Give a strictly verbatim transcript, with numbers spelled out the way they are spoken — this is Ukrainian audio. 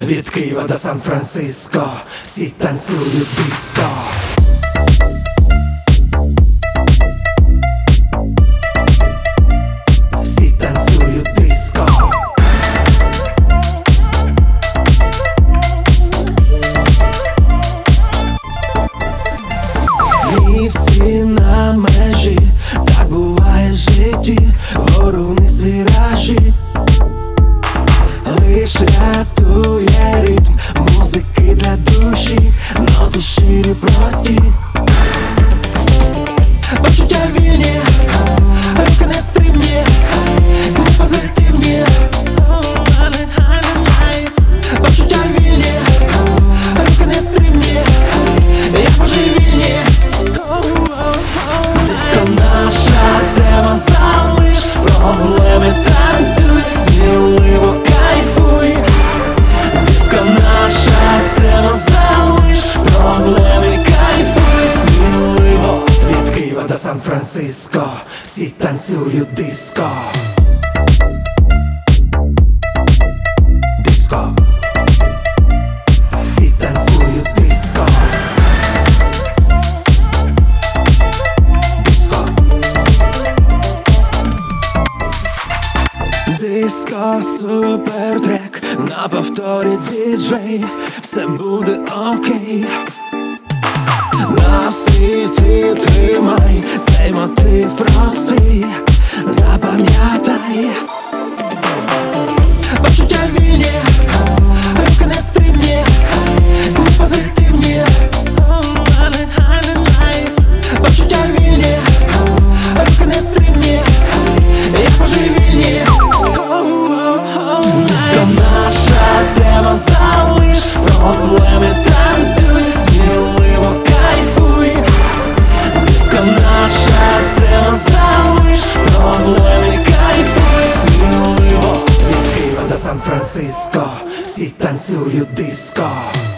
Від Києва до Сан-Франциско всі танцюють диско. Всі танцюють диско. Ми всі на межі, так буває в житті, вгору вниз віражі. Лиш рятує ритм музики для душі, ноти ширі прості. Почуття вільні, руки не стримні, ми позитивні. Почуття вільні, руки не стримні, як божевільні. Диско наша тема, залиш проблеми, танцюй сміливо. Диско наша тема, залиш проблеми, кайфуй сміливо. Від Києва до Сан-Франциско всі танцюють диско. Диско. Всі танцюють диско. Диско супертрек, на повторі діджей, все буде окей. Настрій ти тримай, цей мотив простий, запам'ятай. Почуття вільні, руки не стримні, ми позитивні. Почуття вільні, руки не стримні, як божевільні. Диско наша тема, залиш проблеми, танцюй сміливо, кайфуй. Диско наша тема, залиш проблеми, кайфуй сміливо. Від Києва до Сан-Франциско всі танцюють диско.